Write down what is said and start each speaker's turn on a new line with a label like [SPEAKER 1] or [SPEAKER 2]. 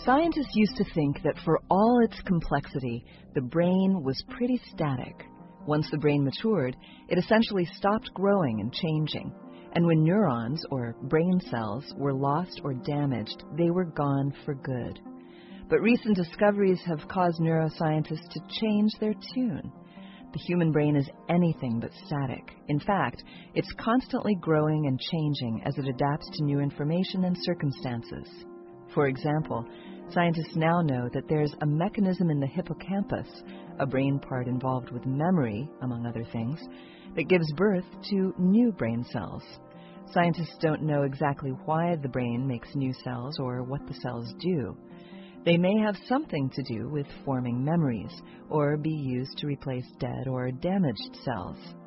[SPEAKER 1] Scientists used to think that for all its complexity, the brain was pretty static. Once the brain matured, it essentially stopped growing and changing. And when neurons, or brain cells, were lost or damaged, they were gone for good. But recent discoveries have caused neuroscientists to change their tune. The human brain is anything but static. In fact, it's constantly growing and changing as it adapts to new information and circumstances. For example, scientists now know that there's a mechanism in the hippocampus, a brain part involved with memory, among other things, that gives birth to new brain cells. Scientists don't know exactly why the brain makes new cells or what the cells do. They may have something to do with forming memories or be used to replace dead or damaged cells.